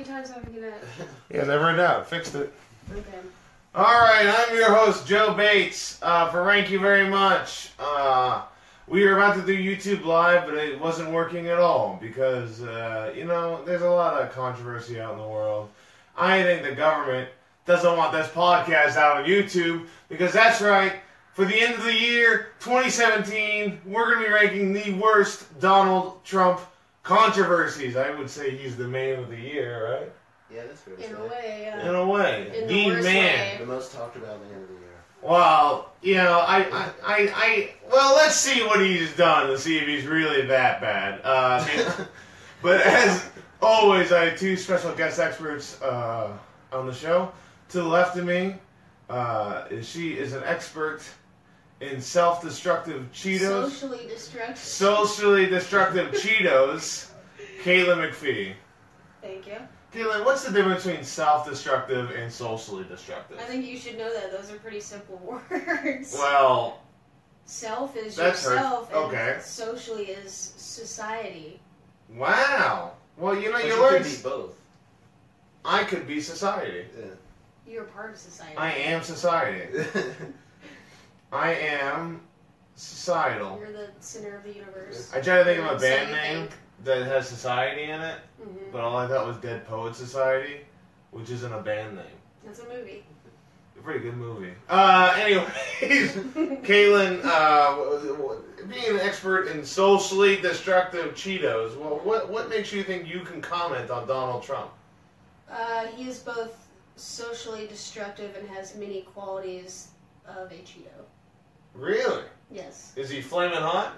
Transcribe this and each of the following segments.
times am I gonna... Yeah, never in doubt. Fixed it. Okay. Alright, I'm your host, Joe Bates. For Rank You Very Much. We were about to do YouTube Live, but it wasn't working at all because, there's a lot of controversy out in the world. I think the government doesn't want this podcast out on YouTube because that's right. For the end of the year, 2017, we're going to be ranking the worst Donald Trump controversies. I would say he's the man of the year, right? Yeah, that's fair to In say. a way, yeah. In a way. In the worst man. way. The most talked about man of the year. Well, well, let's see what he's done to see if he's really that bad. But as always, I have two special guest experts on the show. To the left of me, she is an expert in self-destructive Cheetos. Socially destructive Cheetos, Caitlin McPhee. Thank you. Caitlin, what's the difference between self-destructive and socially destructive? I think you should know that. Those are pretty simple words. Well... Self is that's yourself, her. Okay. And socially is society. Wow. Well, you But you you learn... could be both. I could be society. Yeah. You're part of society. I am society. I am societal. You're the center of the universe. I tried to think of a So band you name think. that has society in it, Mm-hmm. but all I thought was Dead Poet Society, which isn't a band name. That's a movie. A pretty good movie. Anyways, Caitlin, being an expert in socially destructive Cheetos, well, what makes you think you can comment on Donald Trump? He is both socially destructive and has many qualities of a Cheeto. Really? Yes. Is he flaming hot?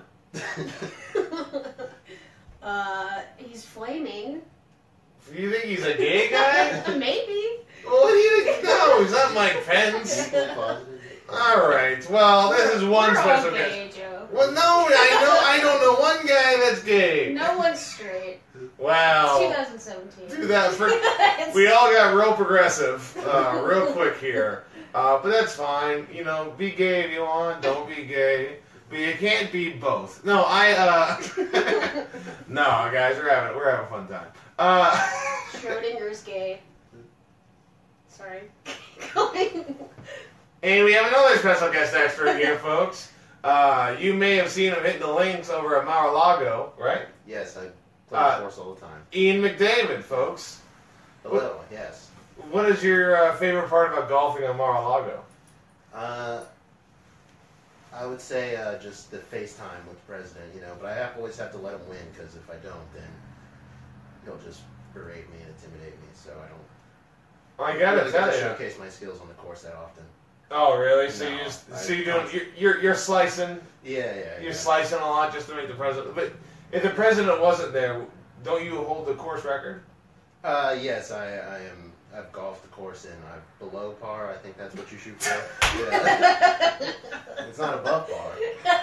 He's flaming. Do you think he's a gay guy? Maybe. Well, what do you think? No, he's not Mike Pence. Equal positive. All right. Well, this is one We're all special guest. gay, Joe. Well, no, I don't know one guy that's gay. No one's straight. Wow. It's 2017. Do that for. We all got real progressive, real quick here. But that's fine. You know, be gay if you want. Don't be gay. But you can't be both. No, no, guys, we're having a fun time. Schrodinger's gay. Sorry. Going. And we have another special guest expert here, folks. You may have seen him hitting the links over at Mar-a-Lago, right? Yes, I play the course all the time. Ian McDavid, folks. Hello, yes. What is your favorite part about golfing on Mar-a-Lago? I would say just the FaceTime with the president, but I always have to let him win, because if I don't, then he'll just berate me and intimidate me, so I don't I gotta really get tell to you. showcase my skills on the course that often. Oh, really? So No, you're slicing. Yeah. You're slicing a lot just to make the president. But if the president wasn't there, don't you hold the course record? Yes, I am. I've golfed the course in below par. I think that's what you shoot for. Yeah. It's not above par.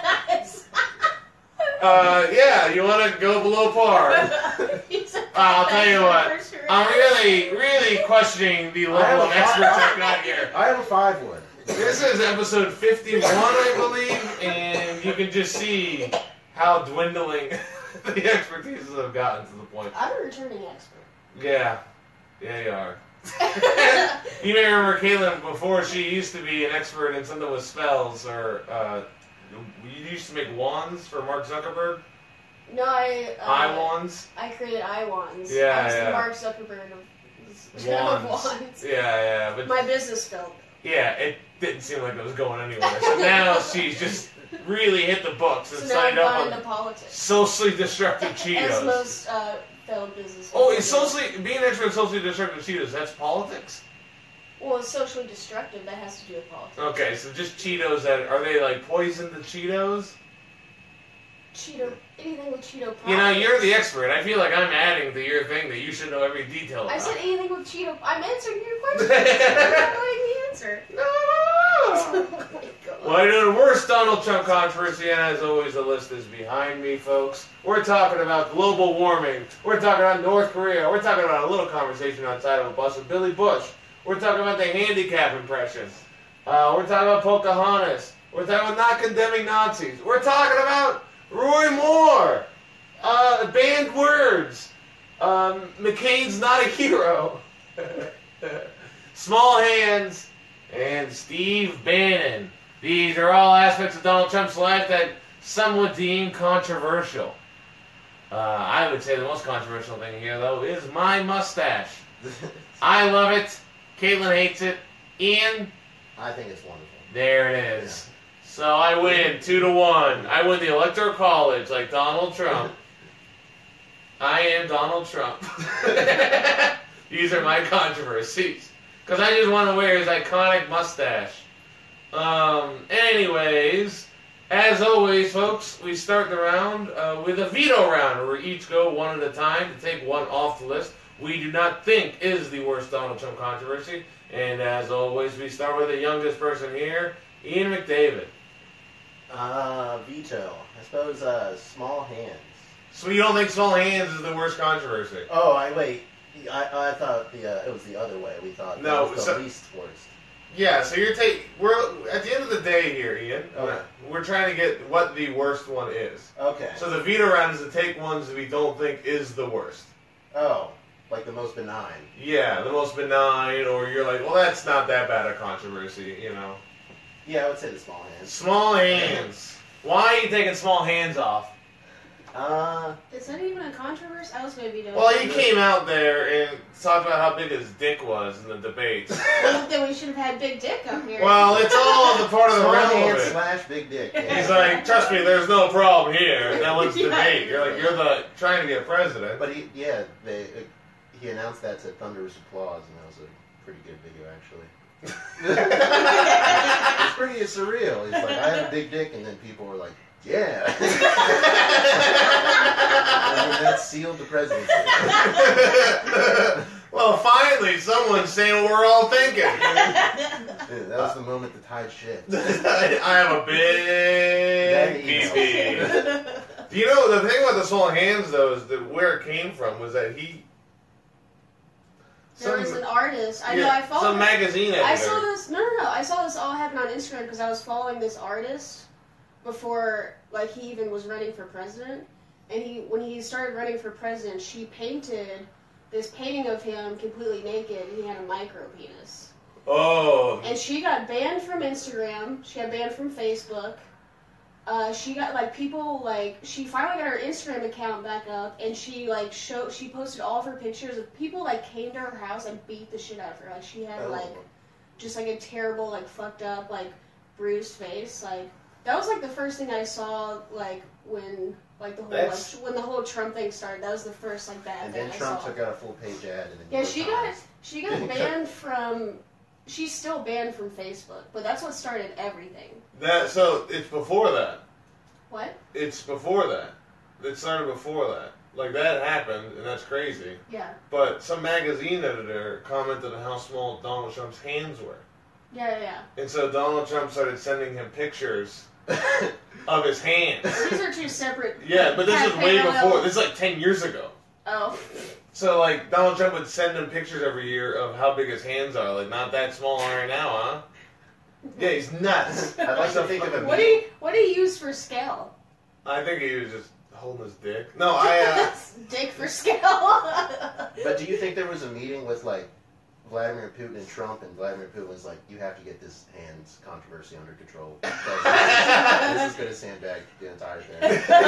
Yeah, you want to go below par. I'll tell you what. I'm really, really questioning the level of experts I've got here. I have a 5-wood. This is episode 51, I believe, and you can just see how dwindling the expertise have gotten to the point. I'm a returning expert. Yeah, you are. You may remember Caitlin before she used to be an expert in something with spells, or you used to make wands for Mark Zuckerberg. No, Eye wands. I created eye wands. Yeah, I was yeah. the Mark Zuckerberg of wands. Yeah, but My business failed. yeah, it didn't seem like it was going anywhere. So now she's just really hit the books and So now I've signed up gone on into politics. socially destructive As Cheetos. most failed business. Oh, it's being an expert in socially destructive Cheetos, that's politics? Well, it's socially destructive. That has to do with politics. Okay, so just Cheetos are they like poison the Cheetos? Anything with Cheeto products. You know, you're the expert. I feel like I'm adding to your thing that you should know every detail about. I said anything with Cheeto. I'm answering your question. I'm not letting me answer. No! Oh my God. Well, I know the worst Donald Trump controversy, and as always, the list is behind me, folks. We're talking about global warming. We're talking about North Korea. We're talking about a little conversation outside of a bus with Billy Bush. We're talking about the handicap impressions. We're talking about Pocahontas. We're talking about not condemning Nazis. We're talking about Roy Moore. Banned words. McCain's not a hero. Small hands and Steve Bannon. These are all aspects of Donald Trump's life that some would deem controversial. I would say the most controversial thing here, though, is my mustache. I love it. Caitlin hates it. Ian? I think it's wonderful. There it is. Yeah. So I win 2-1. I win the Electoral College like Donald Trump. I am Donald Trump. These are my controversies. Because I just want to wear his iconic mustache. Anyways, as always, folks, we start the round with a veto round, where we each go one at a time to take one off the list we do not think is the worst Donald Trump controversy. And as always, we start with the youngest person here, Ian McDavid. Veto. I suppose small hands. So you don't think small hands is the worst controversy? Oh, I thought it was the other way. We thought no, that was the least worst. Yeah, so we're at the end of the day here, Ian. Okay. We're trying to get what the worst one is. Okay. So the veto round is to take ones that we don't think is the worst. Oh, like the most benign. Yeah, the most benign, or you're like, well, that's not that bad a controversy, you know. Yeah, I would say the small hands. Small hands. Why are you taking small hands off? Is that even a controversy? I was going to be doing. Well, he came out there and talked about how big his dick was in the debates. Well, then we should have had Big Dick up here. Well, it's all the part of the small realm hands of it. slash big dick. Yeah. He's like, trust me, there's no problem here. Now let's debate. You're like, you're the trying to get president. But he announced that to thunderous applause, and that was a pretty good video, actually. It's pretty surreal. He's like, I have a big dick, and then people were like, yeah. And that sealed the presidency. Well, finally, someone's saying what we're all thinking. Dude, that was the moment the tide shifted. I have a big pee-pee. You know, the thing about the small hands, though, is that where it came from was that there was an artist. I know. I followed some magazine editor. I saw this. No. I saw this all happen on Instagram because I was following this artist before, like, he even was running for president. And when he started running for president, she painted this painting of him completely naked, and he had a micro penis. Oh. And she got banned from Instagram. She got banned from Facebook. She got, like, people, like, she finally got her Instagram account back up, and she posted all of her pictures of people, like, came to her house and beat the shit out of her. Like, she had, just, like, a terrible, like, fucked up, like, bruised face. Like, that was, like, the first thing I saw, like, when the whole Trump thing started. That was the first, like, bad thing I saw. And then Trump took out a full-page ad. Yeah, she got banned from... She's still banned from Facebook, but that's what started everything. So it's before that. What? It's before that. It started before that. Like, that happened, and that's crazy. Yeah. But some magazine editor commented on how small Donald Trump's hands were. Yeah. And so Donald Trump started sending him pictures of his hands. These are two separate... Yeah, but this is way before. This is like 10 years ago. Oh. So, like, Donald Trump would send him pictures every year of how big his hands are. Like, not that small right now, huh? Yeah, he's nuts. I'd like to think of a... What do you use for scale? I think he was just holding his dick. No, Dick for scale. But do you think there was a meeting with, like, Vladimir Putin and Trump, and Vladimir Putin was like, you have to get this hands controversy under control. This is going to sandbag the entire thing.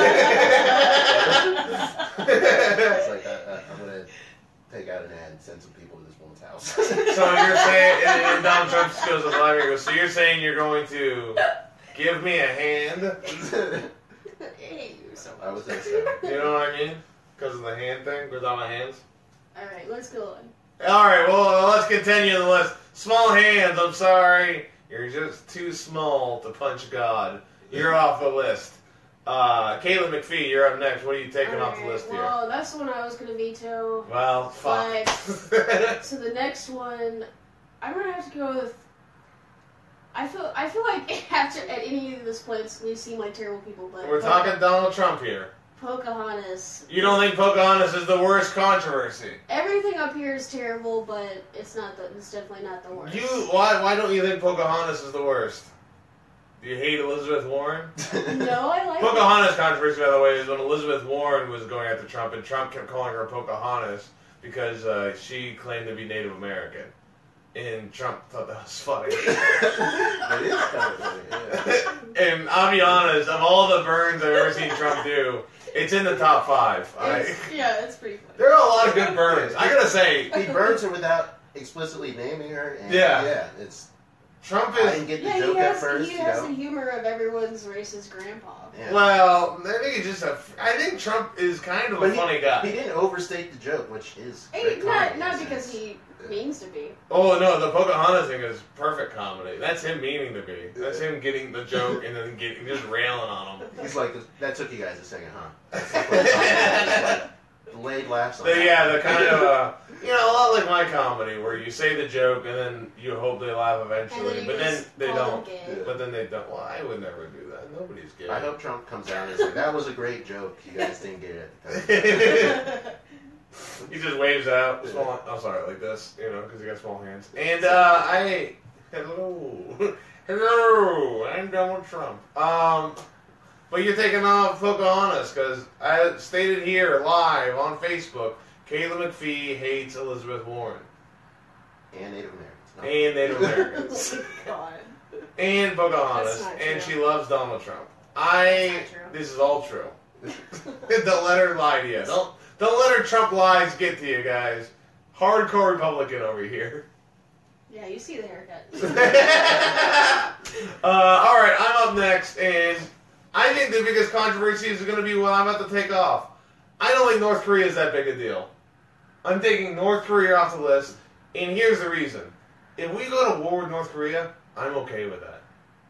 It's like, I'm going to take out an ad and send some people to this woman's house. So you're saying, and Donald Trump just goes to Vladimir and goes, so you're saying you're going to give me a hand? I hate you so much. I would say so. You know what I mean? Because of the hand thing, without my hands? Alright, let's go on. Alright, well, let's continue the list. Small hands, I'm sorry. You're just too small to punch God. You're off the list. Caitlin McPhee, you're up next. What are you taking off the list here? Well, that's the one I was going to veto. Well, fuck. So the next one, I'm going to have to go with... I feel like after at any of this points we seem like terrible people, but... We're talking Donald Trump here. Pocahontas. You don't think Pocahontas is the worst controversy? Everything up here is terrible, but it's definitely not the worst. Why don't you think Pocahontas is the worst? Do you hate Elizabeth Warren? No, I like it. Pocahontas controversy, by the way, is when Elizabeth Warren was going after Trump, and Trump kept calling her Pocahontas because she claimed to be Native American. And Trump thought that was funny. It is kind of funny, yeah. And I'll be honest, of all the burns I've ever seen Trump do, it's in the top 5. It's pretty funny. There are a lot of good burns. I gotta say, He burns her without explicitly naming her. And Yeah. it's. Trump I is. didn't get the Yeah, joke he at has, first, he you has know. the humor of everyone's racist grandpa. Yeah. Well, I think it's just I think Trump is kind of But a funny guy. He didn't overstate the joke, which is Hey, great comedy, not in a because sense. he means to be. Oh no, the Pocahontas thing is perfect comedy. That's him meaning to be. That's him getting the joke and then just railing on him. He's like, that took you guys a second, huh? That's like what it's like, delayed laughs on that. Yeah, the kind of a lot like my comedy where you say the joke and then you hope they laugh eventually, but then they don't. But then they don't. Well, I would never do that. Nobody's gay. I hope Trump comes out and is like, that was a great joke. You guys didn't get it at the time. He just waves out. Sorry, like this, because he got small hands. And hello, I'm Donald Trump. But you're taking off Pocahontas because I stated here live on Facebook, Kayla McPhee hates Elizabeth Warren And Native Americans. No. and Native Americans God. and Pocahontas, That's not and true. she loves Donald Trump. That's not true. This is all true. Don't let her lie to you. Don't let her Trump lies get to you, guys. Hardcore Republican over here. Yeah, you see the haircut. All right, I'm up next, and I think the biggest controversy is going to be what I'm about to take off. I don't think North Korea is that big a deal. I'm taking North Korea off the list, and here's the reason. If we go to war with North Korea, I'm okay with that.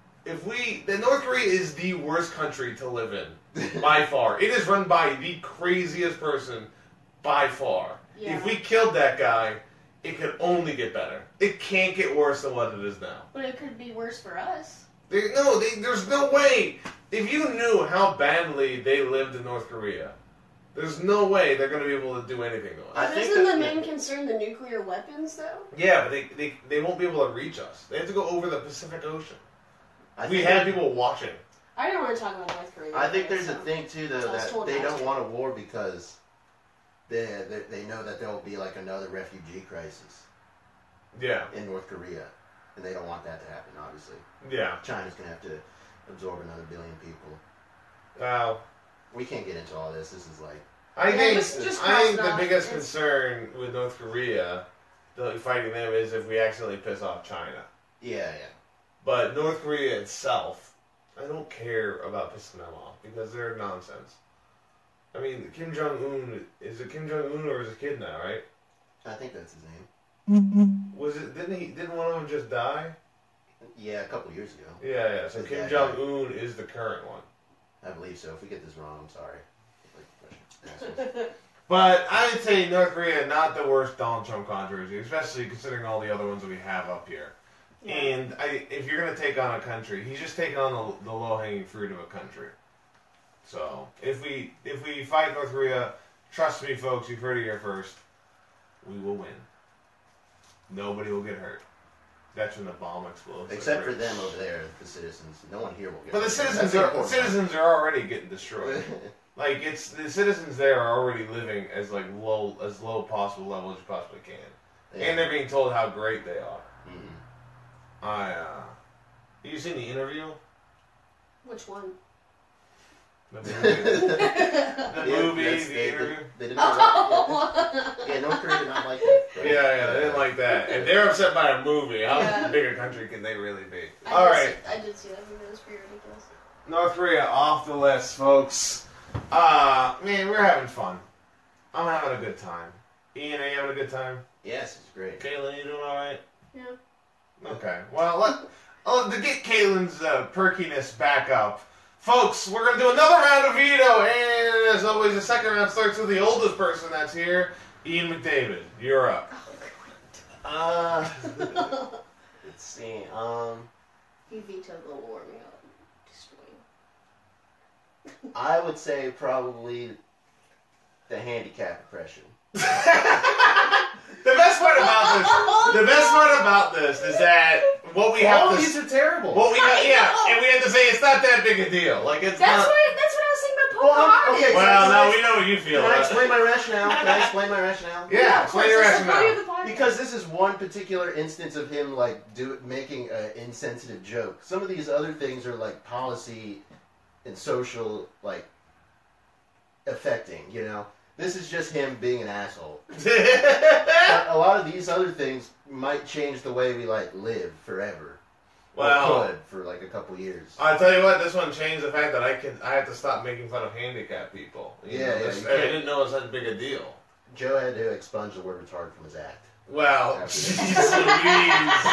North Korea is the worst country to live in, by far. It is run by the craziest person, by far. Yeah. If we killed that guy, it could only get better. It can't get worse than what it is now. But it could be worse for us. There's no way. If you knew how badly they lived in North Korea, there's no way they're going to be able to do anything to us. I think Isn't that- the main concern the nuclear weapons, though? Yeah, but they won't be able to reach us. They have to go over the Pacific Ocean. I We think have that- people watching. I don't want to talk about North Korea. I think there's so. a thing too, though, I was that told they not don't to. want a war because they know that there will be like another refugee crisis Yeah, in North Korea, and they don't want that to happen. Obviously, yeah. China's gonna have to absorb another billion people. Well, We can't get into all this. This is like I Yeah, think just I cross think it the off. biggest It's- concern with North Korea, fighting them, is if we accidentally piss off China. yeah. But North Korea itself, I don't care about pissing them off because they're nonsense. I mean, Kim Jong-un, is it Kim Jong-un or is it a kid now, right? I think that's his name. Was it, didn't one of them just die? Yeah, a couple years ago, Yeah, so His Kim dad Jong-un is the current one. I believe so. If we get this wrong, I'm sorry. Assholes. But I would say North Korea, not the worst Donald Trump controversy, especially considering all the other ones that we have up here. Yeah. And if you're going to take on a country, he's just taking on the low-hanging fruit of a country. So if we fight North Korea, trust me, folks, you've heard it here first. We will win. Nobody will get hurt. That's when the bomb explodes. Except for them over there, the citizens. No one here will get. But the hurt. citizens That's the citizens are already getting destroyed. important part. Like the citizens there are already living as low possible level as you possibly can, Yeah. and they're being told how great they are. Mhm. You seen the interview? Which one? The movie, the Yeah, movie, that's- the they- interview. They did not like Oh! Yeah, North Korea did not like that. right? Yeah, they didn't like that. If they're upset by a movie, how Yeah. big a country can they really be? I All did right, see- I did see that. I think that was pretty ridiculous. North Korea off the list, folks. Man, we're having fun. I'm having a good time. Ian, are you having a good time? Yes, it's great. Caitlin, you doing all right? Yeah. Okay. Well, to get Caitlin's perkiness back up, folks, we're going to do another round of veto, and as always, the second round starts with the oldest person that's here, Ian McDavid. You're up. Let's see. He vetoed global warming up. Destroying. I would say probably the handicap oppression. The best part about this is that what we have All to... these are terrible. What we have, yeah, know. and we have to say it's not that big a deal. Like, it's That's not... what I was saying about Well, Pocahontas. okay, Well, so- now we know what you feel. Can I explain my rationale? Can I explain my rationale? Yeah, of course, explain your that's the point rationale. of the podcast. Because this is one particular instance of him making an insensitive joke. Some of these other things are like policy and social affecting. You know, this is just him being an asshole. But a lot of these other things might change the way we live forever. Well, Or could for a couple years. I'll tell you what, this one changed the fact that I have to stop making fun of handicapped people. You know, you I didn't know it was such a big a deal. Joe had to expunge the word retard from his act. Well, After jeez Louise.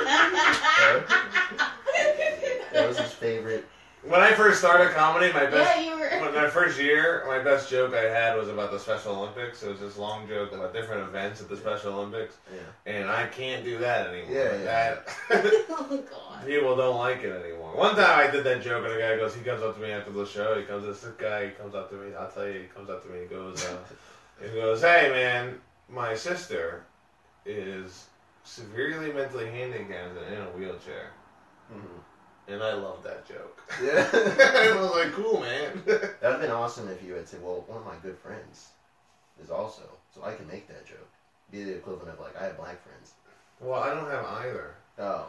That was his favorite. When I first started comedy, my best... Yeah, you were. When my first year, my best joke I had was about the Special Olympics. It was this long joke about different events at the Special Olympics, Yeah. and I can't do that anymore. Yeah. Oh God. People don't like it anymore. One time I did that joke, and the guy goes, he comes up to me after the show. He comes up to me. I'll tell you, he comes up to me. He goes, hey man, my sister is severely mentally handicapped and in a wheelchair. Mm-hmm. And I love that joke. Yeah. I was like, cool, man. That would have been awesome if you had said, well, one of my good friends is also, so I can make that joke. Be the equivalent of I have black friends. Well, I don't have either. Oh.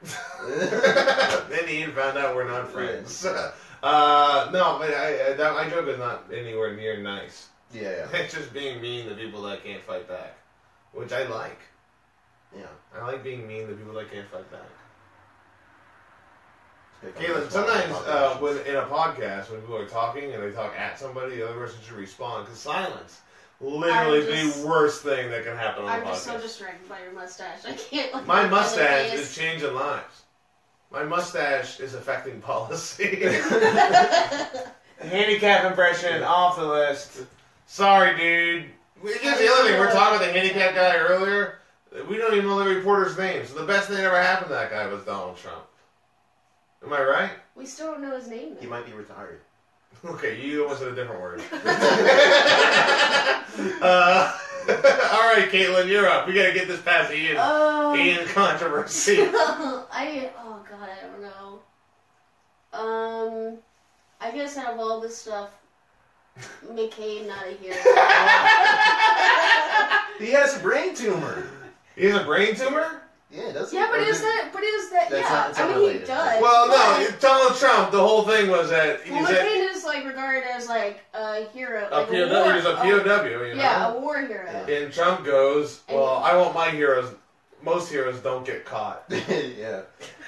Then Ian found out we're not friends. No, but my joke is not anywhere near nice. Yeah. It's just being mean to people that can't fight back, which I like. Yeah. I like being mean to people that can't fight back. Pick up Caitlin, the small sometimes populations. when in a podcast, when people are talking and they talk at somebody, the other person should respond, because silence literally the worst thing that can happen on a I'm podcast. just so distracted by your mustache. I can't. My look mustache at the is changing lives. My mustache is affecting policy. face. Handicap impression off the list. Sorry, dude. Here's the other thing. We were talking about the handicap guy earlier. We don't even know the reporter's name. So the best thing that ever happened to that guy was Donald Trump. Am I right? We still don't know his name. He Though. might be retired. Okay, you almost said a different word. All right, Caitlin, you're up. We gotta get this past Ian controversy. Oh God, I don't know. I guess out of all this stuff, McCain not a hero. He has a brain tumor. He has a brain tumor? Yeah, doesn't Yeah, but or is did- that? That's Yeah, not- it's I mean he unrelated. does. Well, no, but- Donald Trump, the whole thing was that Well, McCain is regarded as a hero, a like POW. war, He was a POW, you know? yeah, a war hero. And Trump goes, well, I want my heroes. Most heroes don't get caught. Yeah.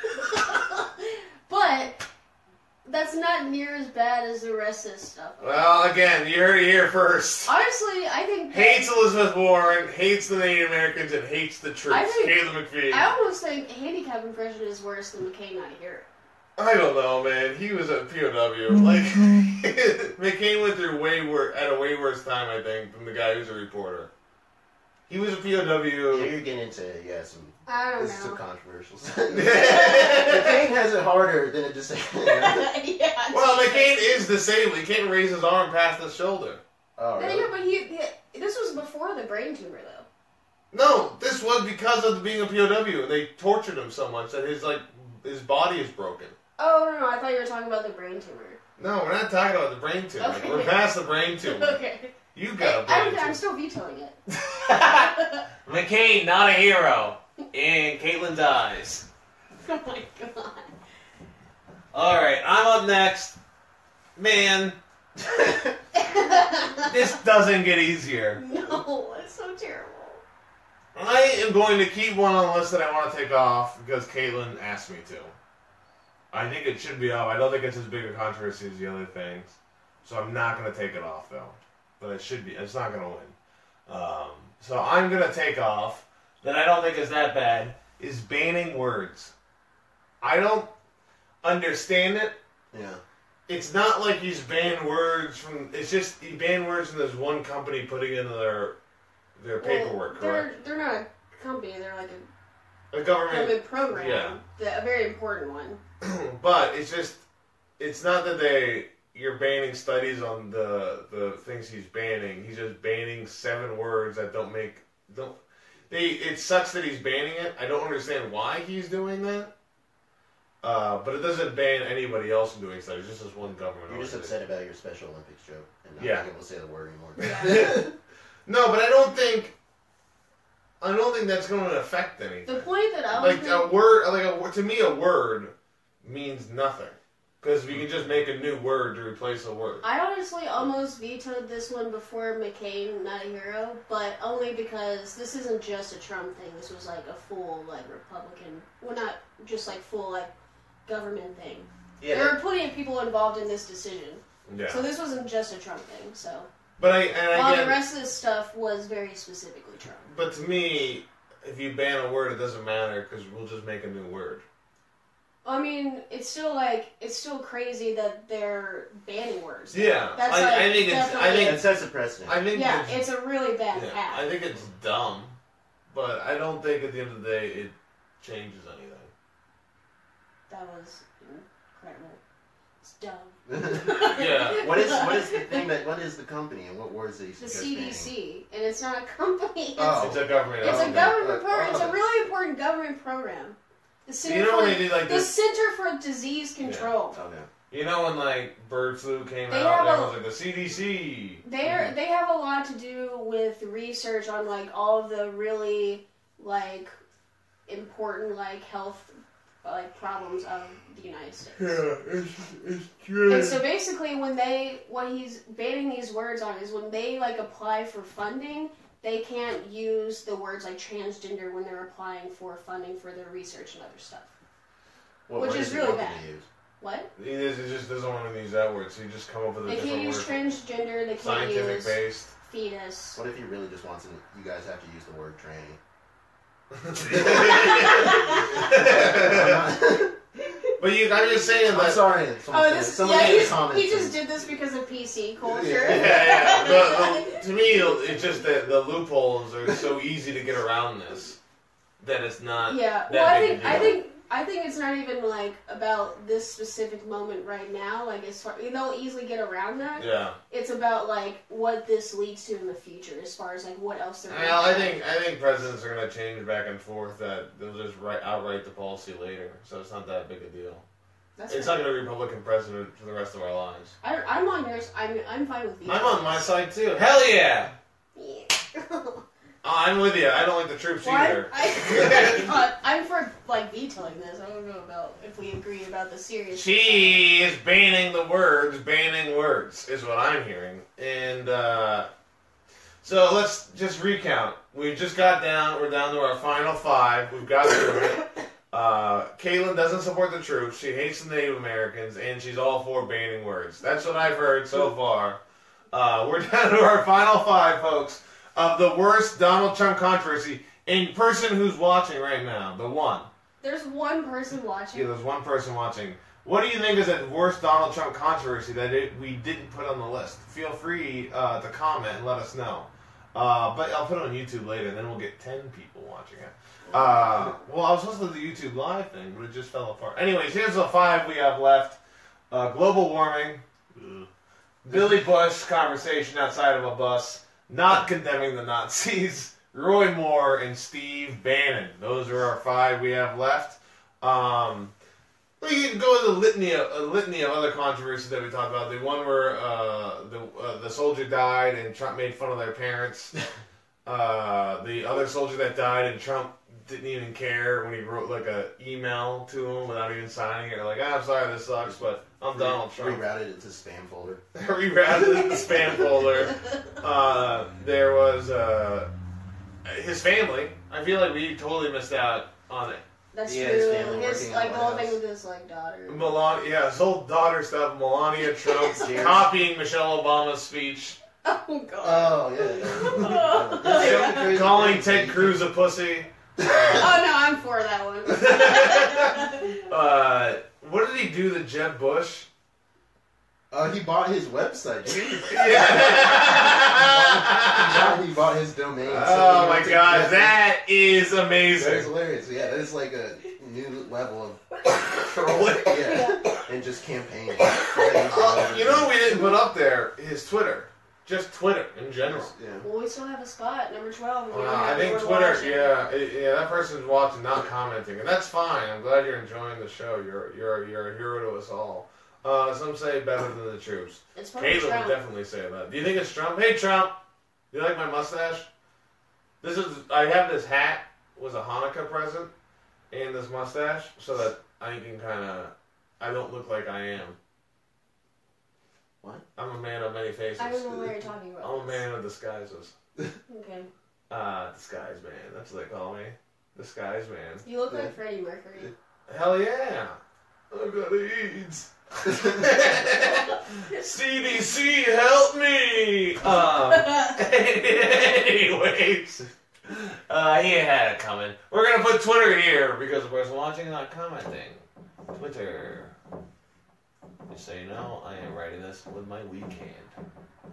But that's not near as bad as the rest of this stuff. Well, again, you heard it here first. Honestly, I think Hates Elizabeth Warren, hates the Native Americans, and hates the troops. I think- Caleb McPhee. I almost think handicap impression is worse than McCain not a hero. I don't know, man. He was a POW. Like, McCain went through at a way worse time, I think, than the guy who's a reporter. He was a Yeah, POW. you're getting into some. I don't This is too know. controversial. McCain has it harder than it just. Yeah. Well, McCain is disabled. He can't raise his arm past his shoulder. Oh, Yeah, really? but this was before the brain tumor, though. No, this was because of being a POW, and they tortured him so much that his body is broken. Oh, no, I thought you were talking about the brain tumor. No, we're not talking about the brain tumor. Okay. We're past the brain tumor. Okay. You got a I brain don't, I'm tumor. still vetoing it. McCain, not a hero. In Caitlin's eyes. Oh my god. Alright, I'm up next. Man, this doesn't get easier. No, it's so terrible. I am going to keep one on the list that I want to take off because Caitlin asked me to. I think it should be off. I don't think it's as big a controversy as the other things. So I'm not going to take it off, though. But it should be. It's not going to win. So I'm going to take off, that I don't think is that bad, is banning words. I don't understand it. Yeah. It's not like he's banned words from... It's just he banned words from this one company putting in their paperwork, correct? They're not a company, they're like A government... government program. Yeah. A very important one. But it's just... It's not that you're banning studies on the things he's banning. He's just banning 7 words that don't... it sucks that he's banning it. I don't understand why he's doing that. But it doesn't ban anybody else from doing stuff. It's just this one government. You're just upset about your Special Olympics joke and not Yeah. being able to say the word anymore. Yeah. No, but I don't think that's going to affect anything. The point that I was Like a word, to me, a word means nothing because we can just make a new word to replace a word. I honestly almost vetoed this one before McCain, not a hero, but only because this isn't just a Trump thing. This was like a full like Republican, well, not just like full like government thing. Yeah, There were plenty of people involved in this decision, Yeah. so this wasn't just a Trump thing. So But while again, the rest of this stuff was very specifically Trump. but to me, if you ban a word, it doesn't matter because we'll just make a new word. I mean, it's still crazy that they're banning words. Yeah, That's I think that sets a precedent. I think Yeah, it's a really bad yeah, act. I think it's dumb, but I don't think at the end of the day it changes anything. That was incredible. It's dumb. Yeah. What is the company and what words did he The suggest CDC, and it's not a company. It's, Oh. It's a government. it's a element. government program. It's a oh. really important government program. The Center, You know for, when they did like the this? Center for Disease Control. Oh no. You know when like bird flu came They out, have and a- everyone's like the CDC. They have a lot to do with research on like all of the really like important like health like problems of the United States. It's true. And so basically, what he's banning these words on is when they like apply for funding, they can't use the words like transgender when they're applying for funding for their research and other stuff. What Which word is does he really want them bad. to use? What? He just doesn't want to use that word, so he just come up with a They different can't use word. transgender. They can't Scientific use based. fetus. What if he really just wants you guys have to use the word tranny? But I'm just saying I'm that. sorry. Someone in the comments he just and- did this because of PC culture. Yeah. To me, it's just that the loopholes are so easy to get around this that it's not. Yeah. that Well, big a deal. I think it's not even like about this specific moment right now. Like as far they'll easily get around that. Yeah. It's about like what this leads to in the future, as far as like what else they're. Well, I think presidents are going to change back and forth. That they'll just outright the policy later, so it's not that big a deal. That's It's fine. not going to be Republican president for the rest of our lives. I'm on yours. I'm fine with vetoing I'm on my this. side too. Hell yeah! Yeah. I'm with you. I don't like the troops Well, either. I'm for like vetoing this. I don't know about if we agree about the serious. She is banning the words. Banning words is what I'm hearing. And so let's just recount. We just got down. We're down to our final 5. We've got through it. Caitlin doesn't support the troops. She hates the Native Americans, and she's all for banning words. That's what I've heard so far. We're down to our final 5, folks, of the worst Donald Trump controversy. In person who's watching right now, the one. There's one person watching. Yeah, there's one person watching. What do you think is the worst Donald Trump controversy that we didn't put on the list? Feel free to comment and let us know. But I'll put it on YouTube later, and then we'll get 10 people watching it. Well, I was supposed to do the YouTube Live thing, but it just fell apart. Anyways, here's the 5 we have left. Global warming. Billy Bush conversation outside of a bus. Not condemning the Nazis. Roy Moore and Steve Bannon. Those are our 5 we have left. We can go to the litany of other controversies that we talked about. The one where the soldier died and Trump made fun of their parents. The other soldier that died and Trump didn't even care when he wrote like a email to him without even signing it. Like, I'm sorry, this sucks, but I'm Donald Trump. Rerouted it to spam folder. Rerouted it to spam folder. There was his family. I feel like we totally missed out on it. That's Yeah, true. his family His working like in the the whole White thing House. with his like daughter. Melania, his whole daughter stuff. Melania Trump Jared. copying Michelle Obama's speech, Oh god. Oh yeah. calling Ted Cruz a pussy. Oh no, I'm for that one. What did he do to Jeb Bush? He bought his website. Dude. Yeah. He bought his domain. Oh my god, that is That is amazing. hilarious. Yeah, that is like a new level of Trolling. yeah, and just campaigning. You know what we didn't put up there? His Twitter. Just Twitter in general. Yeah. Well, we still have a spot, number 12. If we don't I have think anyone Twitter, watching. yeah, that person's watching, not commenting, and that's fine. I'm glad you're enjoying the show. You're a hero to us all. Some say better than the troops. It's probably Caleb Trump. would definitely say that. Do you think it's Trump? Hey, Trump, do you like my mustache? I have this hat, was a Hanukkah present, and this mustache, so that I can I don't look like I am. What? I'm a man of many faces. I don't know what you're talking about. I'm a man of disguises. Okay. Disguise man. That's what they call me. Disguise man. You look like Freddie Mercury. Hell yeah. I've got AIDS. CDC, help me! Anyways, he had it coming. We're gonna put Twitter here because the person watching and not commenting. Twitter. Just so you know, I am writing this with my weak hand.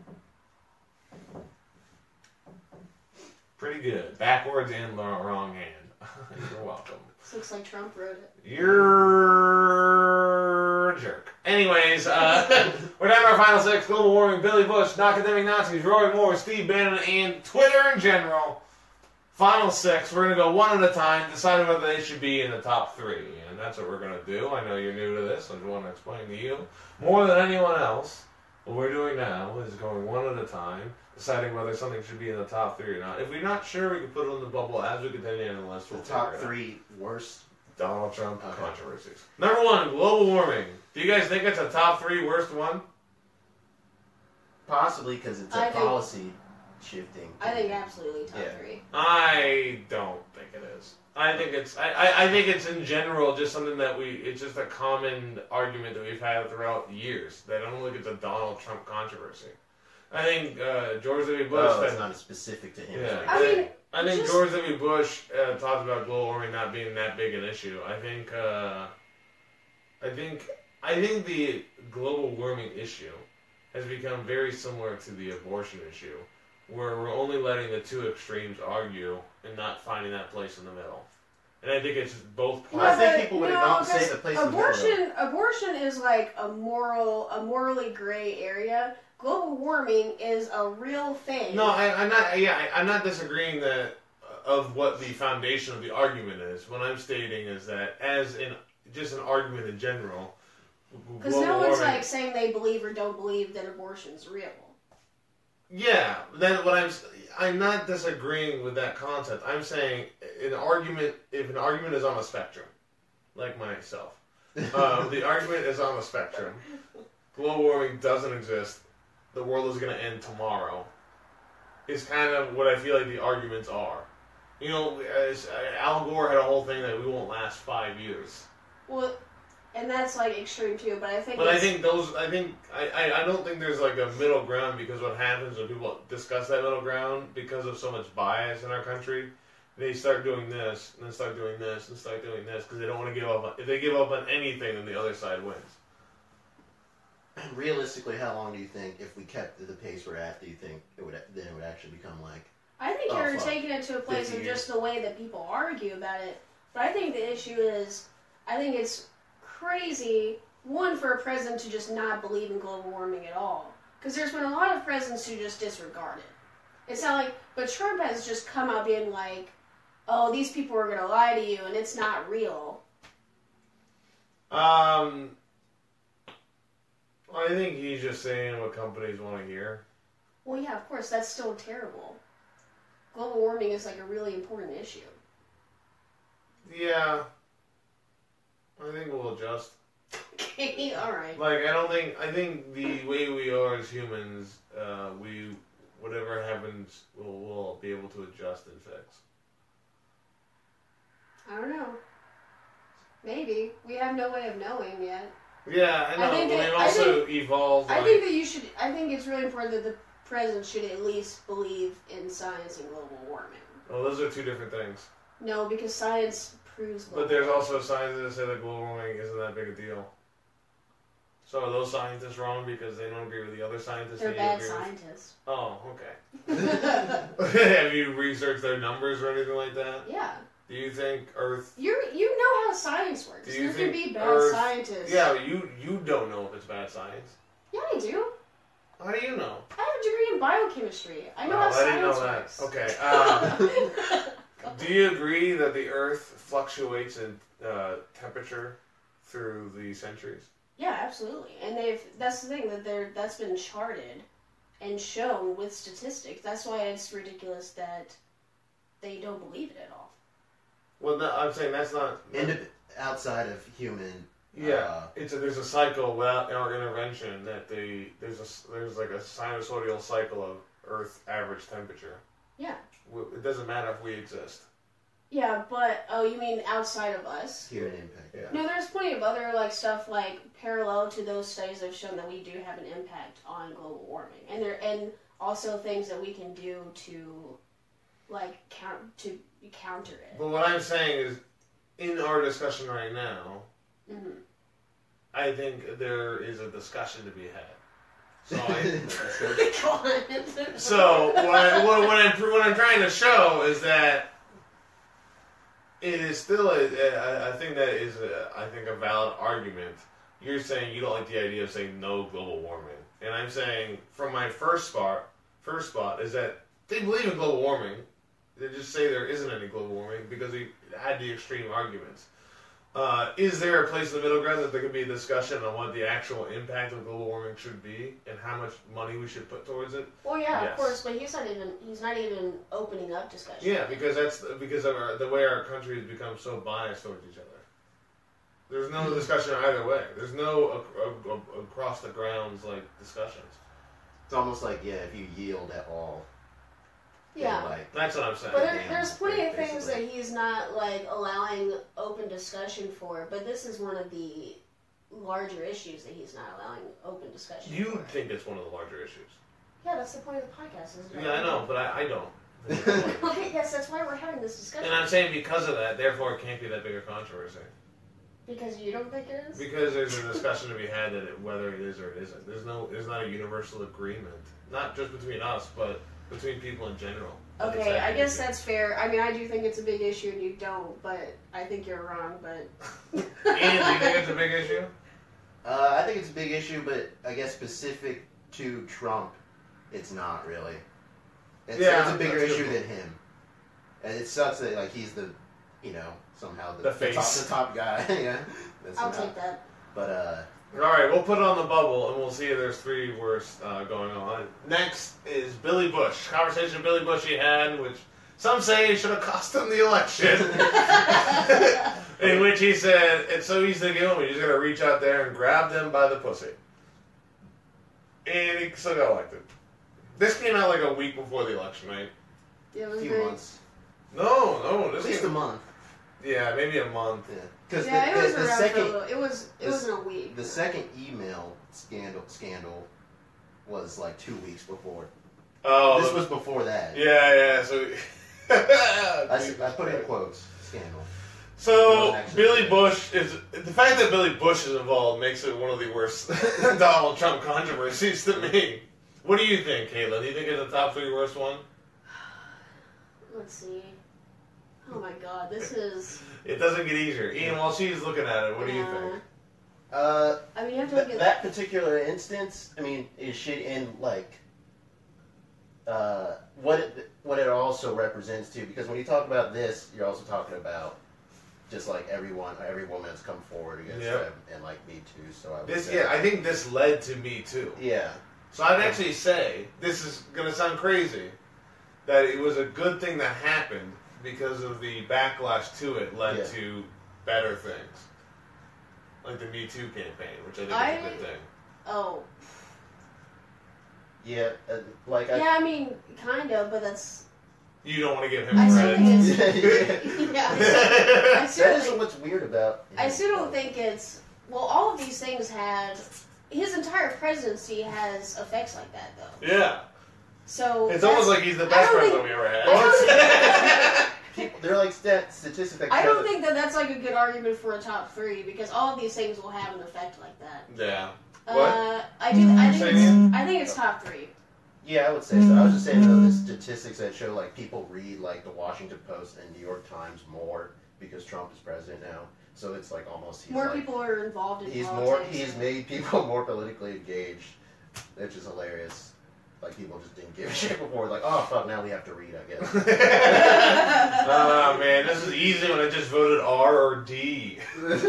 Pretty good. Backwards and wrong hand. You're welcome. This looks like Trump wrote it. You're a jerk. Anyways, we're down to our final six. Global warming, Billy Bush, Academic Nazis, Roy Moore, Steve Bannon, and Twitter in general. Final six. We're going to go one at a time, deciding whether they should be in the top three. And that's what we're going to do. I know you're new to this. I just want to explain to you. More than anyone else, what we're doing now is going one at a time, deciding whether something should be in the top three or not. If we're not sure, we can put it on the bubble as we continue on the list. The We'll top figure it out. three worst. Donald Trump Okay. controversies. Number one, global warming. Do you guys think it's a top three worst one? Possibly because it's I a think- policy shifting. I think absolutely top Yeah. three. I don't think it is. I think it's in general just something that it's just a common argument that we've had throughout the years. That I don't think it's a Donald Trump controversy. I think George W. Bush. Oh, it's not specific to him. Yeah. I mean, I think just- George W. Bush talked about global warming not being that big an issue. I think the global warming issue has become very similar to the abortion issue, where we're only letting the two extremes argue and not finding that place in the middle. And I think it's both Well, I parts. think but, people would no, not say because the place in the middle. Abortion is like a morally gray area. Global warming is a real thing. No, I'm not disagreeing that of what the foundation of the argument is. What I'm stating is that as in just an argument in general, Because global no one's warming- like saying they believe or don't believe that abortion's real. Yeah, then I'm not disagreeing with that concept. I'm saying if an argument is on a spectrum, like myself, the argument is on a spectrum. Global warming doesn't exist. The world is going to end tomorrow. Is kind of what I feel like the arguments are. You know, Al Gore had a whole thing that we won't last 5 years. Well, and that's like extreme too. But I think. But I don't think there's like a middle ground, because what happens when people discuss that middle ground, because of so much bias in our country, they start doing this, and then start doing this, and start doing this, because they don't want to give up. If they give up on anything, then the other side wins. And realistically, how long do you think, if we kept the pace we're at, do you think it would actually become like? I think Oh, you're fuck. taking it to a place 50 of just the way that people argue about it. But I think the issue is, I think it's crazy, one, for a president to just not believe in global warming at all. Because there's been a lot of presidents who just disregard it. It's not like, but Trump has just come out being like, oh, these people are going to lie to you and it's not real. I think he's just saying what companies want to hear. Well, yeah, of course, that's still terrible. Global warming is like a really important issue. Yeah. I think we'll adjust. Okay, alright. Like, I think the way we are as humans, whatever happens, we'll be able to adjust and fix. I don't know. Maybe. We have no way of knowing yet. Yeah, I know, I think but that- we've I also evolved. I think that I think it's really important that the president should at least believe in science and global warming. Well, those are two different things. No, because science proves global But there's also scientists that say that global warming isn't that big a deal. So are those scientists wrong because they don't agree with the other scientists? They're that you bad agree with? scientists. Oh, okay. Have you researched their numbers or anything like that? Yeah. Do you think Earth... You know how science works. Do you There can think be bad Earth- scientists. Yeah, but you don't know if it's bad science. Yeah, I do. How do you know? I have a degree in studying biochemistry. I know how I didn't science know works. that. Okay. Do you agree that the Earth fluctuates in temperature through the centuries? Yeah, absolutely. And that's the thing, that's been charted and shown with statistics. That's why it's ridiculous that they don't believe it at all. Well, no, I'm saying that's not... outside of human... Yeah, there's a cycle without our intervention that there's like a sinusoidal cycle of Earth average temperature. Yeah. It doesn't matter if we exist. Yeah, but you mean outside of us? Human impact. Yeah. No, there's plenty of other stuff parallel to those studies that have shown that we do have an impact on global warming, and also things that we can do to counter it. But what I'm saying is, in our discussion right now, I think there is a discussion to be had. So what I'm trying to show is that it is still I think that is a valid argument. You're saying you don't like the idea of saying no global warming, and I'm saying from my first spot is that they believe in global warming. They just say there isn't any global warming because we had the extreme arguments. Is there a place in the middle ground that there could be a discussion on what the actual impact of global warming should be and how much money we should put towards it? Well, yeah, yes. Of course, but he's not even opening up discussion. Yeah, because that's because of the way our country has become so biased towards each other. There's no discussion either way. There's no across the grounds discussions. It's almost like if you yield at all. Yeah, that's what I'm saying. But there's plenty of things that he's not allowing open discussion for. But this is one of the larger issues that he's not allowing open discussion. You think it's one of the larger issues? Yeah, that's the point of the podcast, isn't it? Yeah, I know, but I don't. Okay, yes, that's why we're having this discussion. And I'm saying because of that, therefore it can't be that big a controversy. Because you don't think it is? Because there's a discussion to be had whether it is or it isn't. There's not a universal agreement, not just between us, but between people in general. Okay, I guess that's fair. I mean, I do think it's a big issue and you don't, but I think you're wrong, but... Ian, do you think it's a big issue? I think it's a big issue, but I guess specific to Trump, it's not really. It's a bigger issue than him. And it sucks that he's the, somehow the face. the top guy. Yeah, I'll take that. But Alright, we'll put it on the bubble, and we'll see if there's three worse going on. Next is Billy Bush. Conversation Billy Bush he had, which some say should have cost him the election. In which he said, it's so easy to get him, you just gotta reach out there and grab them by the pussy. And he still got elected. This came out a week before the election, right? Yeah, it was a few great. months. No, At least a month. Yeah, maybe a month. Yeah. Because it was the around second, it wasn't a week. The second email scandal was 2 weeks before. Oh, This was before that. Yeah. So I put in quotes. Scandal. So Billy Bush the fact that Billy Bush is involved makes it one of the worst Donald Trump controversies to me. What do you think, Caitlin? Do you think it's the top 3 worst one? Let's see. Oh my God, this is... It doesn't get easier. Ian, while she's looking at it, what do you think? I mean, you have to look at that particular instance. I mean, is shit in what it also represents too. Because when you talk about this, you're also talking about just every woman that's come forward against them and Me Too. So I would say, I think this led to Me Too. Yeah. So I'd actually say this is gonna sound crazy, that it was a good thing that happened because of the backlash to it led to better things. Like the Me Too campaign, which I think is a good thing. Oh. Yeah, I mean, kind of, but that's... You don't want to give him credit. That is what's weird about... I still don't think it's... Well, all of these things had... His entire presidency has effects like that, though. Yeah. So it's almost like he's the best president we ever had. They're statistics. I don't think that's a good argument for a top 3 because all of these things will have an effect like that. Yeah. What? I think it's top 3. Yeah, I would say so. I was just saying though, the statistics that show people read the Washington Post and New York Times more because Trump is president now. So it's almost he's more people are involved in politics. He's made people more politically engaged, which is hilarious. Like people just didn't give a shit before. Like, oh fuck, now we have to read, I guess. Oh man, this is easy when I just voted R or D.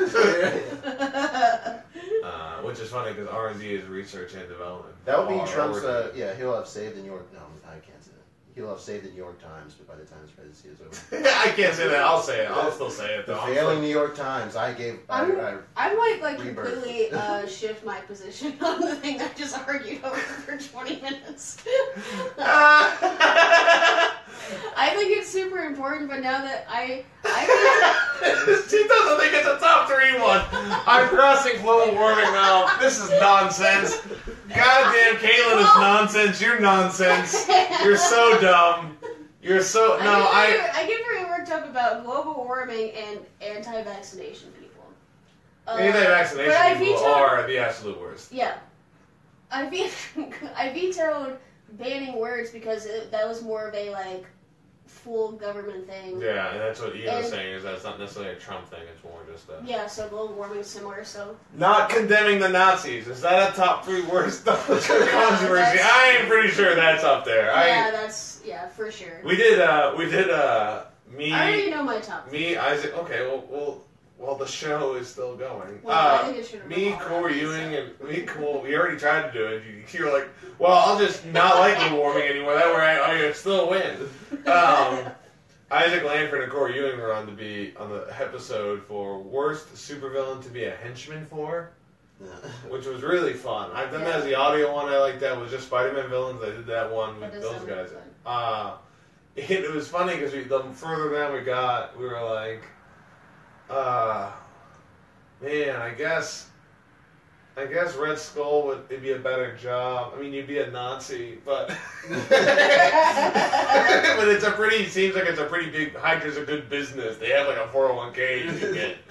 Which is funny because R&D is research and development. That would be R Trump's. or D. Yeah, he'll have saved the New York. No, I can't say that. He'll have saved the New York Times, but by the time his presidency is over, I can't say that. I'll say it. I'll still say it the though. failing New York Times. I I might Rebirth. completely shift my position on the thing that I just argued over for 20 minutes. I think it's super important, but now that I She doesn't think it's a top 3 one. I'm crossing global warming now. This is nonsense. Goddamn, Caitlin is nonsense. You're nonsense. You're so dumb. You're so I get very worked up about global warming and anti-vaccination people. Anti-vaccination but I people vetoed- are the absolute worst. Yeah, I vetoed banning words because that was more of a like full government thing. Yeah, and that's what Ian was And- saying, is that's not necessarily a Trump thing, it's more just a... Yeah, so global warming is similar. So Not condemning the Nazis. Is that a top 3 worst controversy? that's- I am pretty sure that's up there. yeah, for sure. Me, I already know my top. me, Isaac, okay, well, the show is still going. Well, I think it should have been Me, all Corey that, Ewing, so. and me, Cole, we already tried to do it. You were like, well, I'll just not like global warming anymore. That way I still win. Isaac Lanford and Corey Ewing were on the episode for worst supervillain to be a henchman for, which was really fun. I've done that as the audio one. I like that. It was just Spider-Man villains. I did that one with That does those sound guys. fun. It was funny because the further down we got, we were like, man, I guess Red Skull would be a better job. I mean, you'd be a Nazi, but but seems like it's a pretty big. Hydra's a good business. They have like a 401k you can get.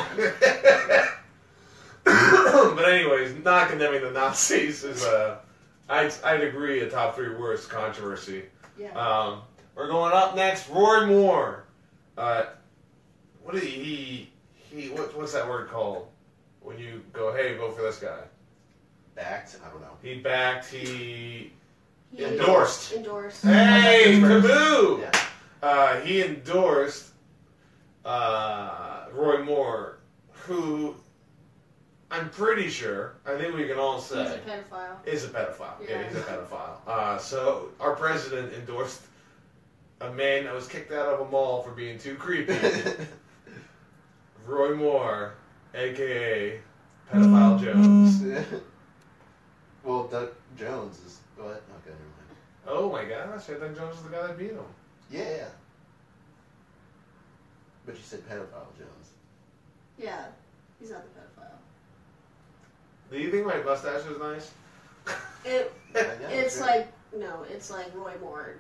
But anyways, not condemning the Nazis is I'd agree a top 3 worst controversy. Yeah. We're going up next. Roy Moore. What did what's that word called? When you go, hey, vote for this guy. backed. I don't know. He backed. He He endorsed. Endorsed. Hey, Kaboo! Yeah. He endorsed Roy Moore, who I'm pretty sure, I think we can all say, He's a pedophile. is a pedophile. Yeah, Yeah. he's a pedophile. So our president endorsed a man that was kicked out of a mall for being too creepy. Roy Moore, a.k.a. Pedophile Jones. Well, Doug Jones is... What? Okay, never mind. Oh my gosh, I thought Jones was the guy that beat him. Yeah. But you said pedophile Jones. Yeah. He's not the pedophile. Do you think my mustache is nice? It's like, no, it's like Roy Moore.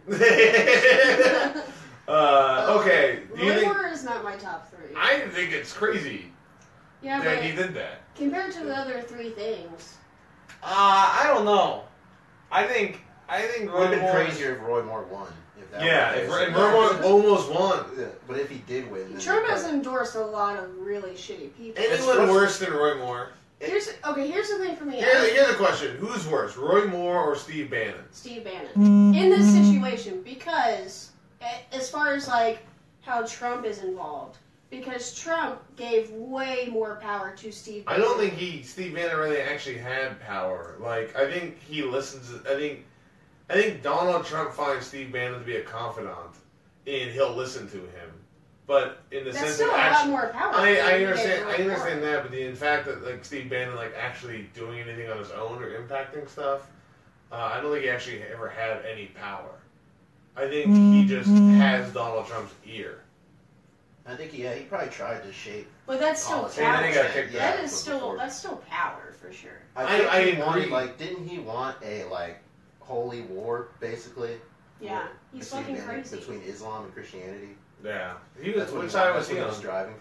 Okay. Do you Roy think... Moore is not my top 3. I think it's crazy Yeah, that but he did that. compared to the other 3 things. I don't know. I think It would Roy have been Moore... crazier if Roy Moore won. If that Yeah, was if the Roy case. Moore almost won. Yeah, but if he did win... then Trump they has probably- endorsed a lot of really shitty people. Anyone worse than Roy Moore? Here's the thing for me. Here's the question. Who's worse, Roy Moore or Steve Bannon? Steve Bannon in this situation, because as far as like how Trump is involved, because Trump gave way more power to Steve I Bannon. don't think Steve Bannon really actually had power. Like, I think he listens. I think Donald Trump finds Steve Bannon to be a confidant, and he'll listen to him. But in the That's sense still of a actually, lot more power. I than he understand. gave I Roy understand Moore. that, but the fact that like Steve Bannon like actually doing anything on his own or impacting stuff, I don't think he actually ever had any power. I think he just has Donald Trump's ear. I think, he probably tried to shape... But that's still policy. power. And then he got kicked That out is still power for sure. I think I he agree. wanted, like, didn't he want a, like, holy war, basically? Yeah, he's Steve fucking Bannon, crazy. Between Islam and Christianity? Yeah, he was. That's what Which he side wanted- was he that's on? what was driving.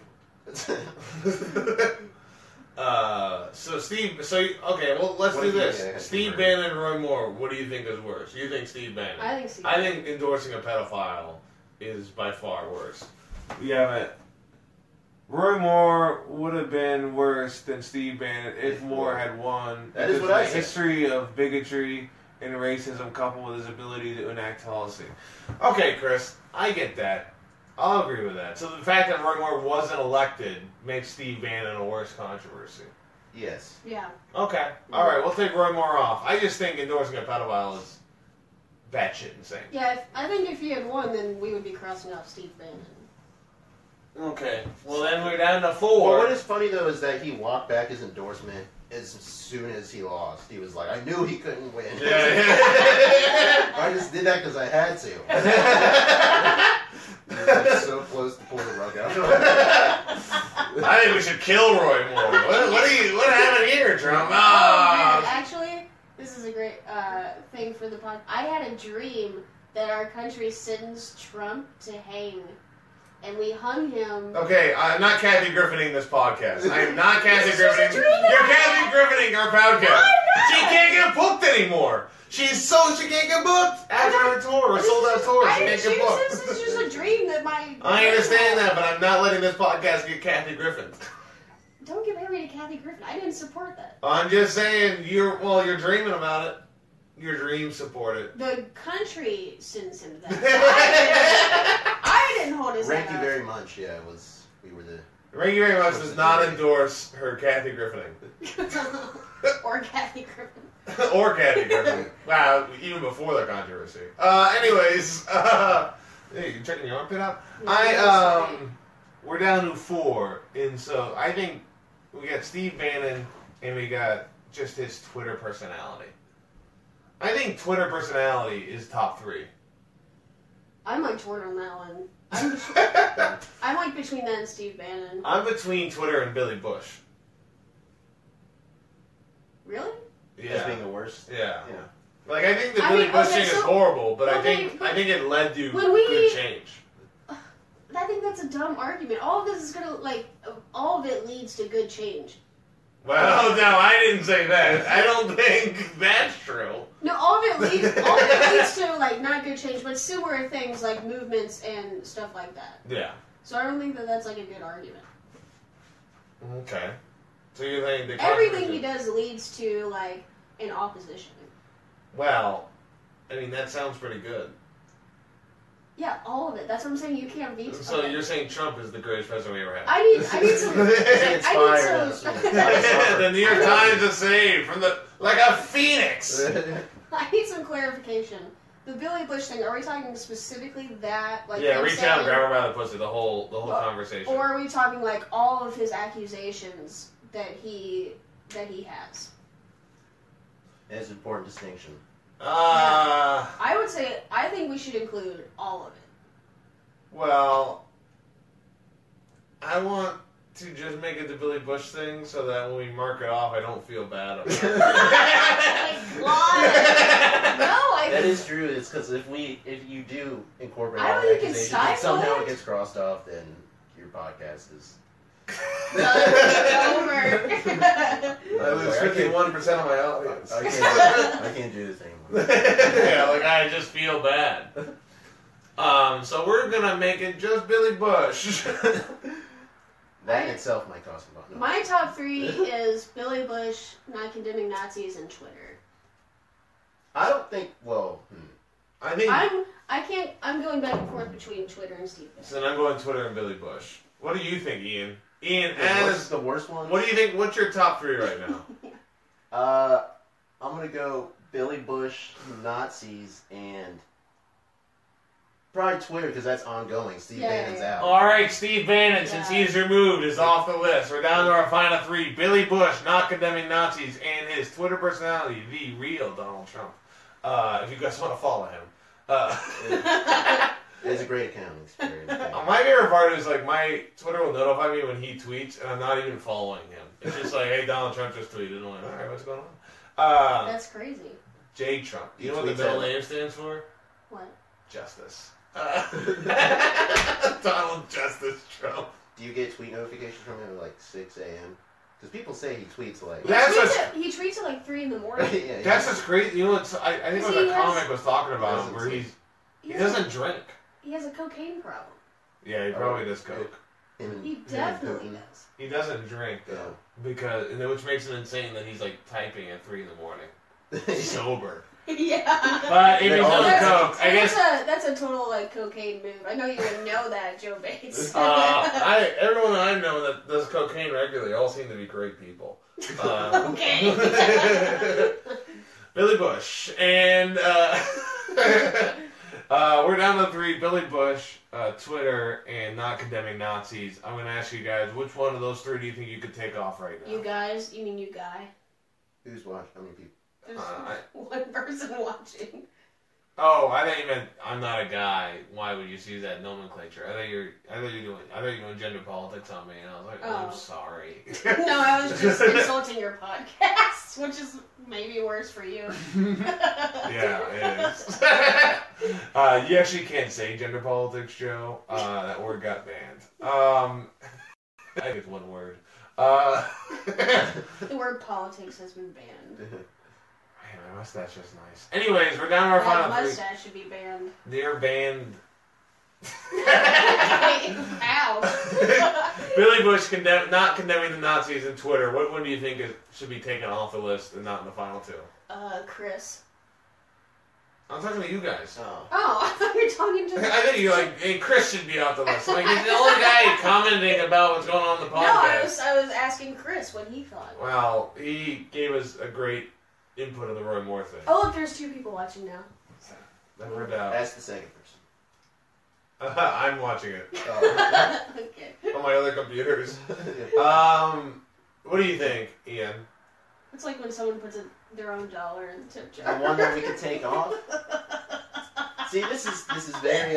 So Steve, okay, well let's What do do you this. think? I Steve can Bannon and Roy Moore, what do you think is worse? You think Steve Bannon? I think Steve. I think endorsing a pedophile is by far worse. We have it. Roy Moore would have been worse than Steve Bannon if Moore had won. That is because what I of the said. history of bigotry and racism coupled with his ability to enact policy. Okay, Chris, I get that. I'll agree with that. So the fact that Roy Moore wasn't elected makes Steve Bannon a worse controversy. Yes. Yeah. Okay. All right, we'll take Roy Moore off. I just think endorsing a pedophile is batshit insane. Yeah, I think if he had won, then we would be crossing off Steve Bannon. Okay. Well, then we're down to 4. Well, what is funny, though, is that he walked back his endorsement as soon as he lost. He was like, I knew he couldn't win. Yeah. I just did that because I had to. He was so close to pull the rug out. I think we should kill Roy Moore. What happened here, Trump? Oh, Ah. man, actually, this is a great thing for the pod. I had a dream that our country sends Trump to hang, and we hung him. Okay, I'm not Kathy Griffining this podcast. I am not Kathy This is Griffining. a dream that You're I Kathy had. Griffining our podcast. No, I'm She not. can't get booked anymore. She can't get booked after her tour, or sold out tour. I She didn't can't get booked. choose this. This is just a dream that my. I understand that, but I'm not letting this podcast get Kathy Griffin. Don't get married to Kathy Griffin. I didn't support that. I'm just saying, you're dreaming about it. Your dreams support it. The country sends him that. I didn't hold his Thank hand you up. very much. Yeah, we were the... Thank you very much does not endorse her Kathy Griffining. Or Kathy Griffin. Or Kathy Griffin. Wow, even before the controversy. Anyways, hey, you checking your armpit out? We're down to 4, and so I think we got Steve Bannon, and we got just his Twitter personality. I think Twitter personality is top 3. I'm like torn on that one. I'm like between that and Steve Bannon. I'm between Twitter and Billy Bush. Really? As being the worst. Yeah. Yeah. Like, I think the I Billy mean, Bush okay, thing is so- horrible, but I okay, think but it led to when we- good change. I think that's a dumb argument. All of this is gonna all of it leads to good change. Well, no, I didn't say that. I don't think that's true. No, all of it leads to not good change, but similar things like movements and stuff like that. Yeah. So I don't think that that's like a good argument. Okay. So you think the Everything he does leads to an opposition. Well, I mean that sounds pretty good. Yeah, all of it. That's what I'm saying. You can't veto. So okay. you're saying Trump is the greatest president we ever had? I need some. The New York Times is saved from like a phoenix. I need some clarification. The Billy Bush thing. Are we talking specifically that? Yeah, him reach out and saying- grab her by the pussy. The whole conversation. Or are we talking all of his accusations that he has? It's an important distinction. I would say I think we should include all of it. Well, I want to just make it the Billy Bush thing so that when we mark it off, I don't feel bad about it. Why? No, That is true. It's because if you do incorporate I all don't the think it's accusations and somehow stifled. it gets crossed off, then your podcast is... over. I lose 51% of my audience. I can't do the thing. Yeah, I just feel bad. So we're gonna make it just Billy Bush. That in itself might cost a lot. No. My top 3 is Billy Bush, not condemning Nazis, and Twitter. I don't think. Well, I think. I'm going back and forth between Twitter and Steve Bannon. So then I'm going Twitter and Billy Bush. What do you think, Ian? Ian, what's the worst one? what do you think? What's your top 3 right now? I'm gonna go Billy Bush, Nazis, and probably Twitter because that's ongoing. Steve Bannon's out. All right, Steve Bannon, since Yeah. he's removed, is off the list. We're down to our final 3. Billy Bush, not condemning Nazis, and his Twitter personality, the real Donald Trump. If you guys want to follow him. It's a great account. It's very entertaining. My favorite part is my Twitter will notify me when he tweets, and I'm not even following him. It's just hey, Donald Trump just tweeted. And I'm like, all right, what's going on? That's crazy. J Trump. You know what He the middle tweets name stands for? What? Justice. Donald Justice Trump. Do you get tweet notifications from him at 6 a.m.? Because people say he tweets He tweets at 3 in the morning. yeah, That's what's crazy. You know what? I think Because what he the has- comic was talking about him, where he doesn't drink. He has a cocaine problem. Yeah, he probably does coke. He definitely does. He doesn't drink though, which makes it insane that he's typing at 3 in the morning, sober. Yeah. But if They're he's all- doing coke, I guess. That's a total like cocaine move. I know you would know that, Joe Bates. Everyone that I know that does cocaine regularly all seem to be great people. Okay. Billy Bush and we're down to 3. Billy Bush, Twitter, and not condemning Nazis. I'm going to ask you guys, which one of those 3 do you think you could take off right now? You guys? You mean you guy? Who's watching? How many people? There's one person watching. Oh, I thought you meant I'm not a guy. Why would you use that nomenclature? I thought you were doing gender politics on me, and I was like, oh, I'm sorry. No, I was just insulting your podcast, which is maybe worse for you. Yeah, it is. You actually can't say gender politics, Joe. That word got banned. I think it's one word. The word politics has been banned. Man, my mustache is nice. Anyways, we're down to our final 3. Mustache should be banned. They're banned. Ow. Billy Bush not condemning the Nazis in Twitter. What one do you think should be taken off the list and not in the final 2? Chris. I'm talking to you guys. Oh. Oh, I thought you were talking to I think you're like, hey, Chris should be off the list. Like, he's the only guy commenting about what's going on in the podcast. No, I was asking Chris what he thought. Well, he gave us a great input on the Roy Moore thing. Oh, look, there's 2 people watching now. Never doubt. That's the second person. I'm watching it Oh. Okay. on my other computers. What do you think, Ian? It's like when someone puts their own dollar in the tip The jar. one that we could take off. See, this is very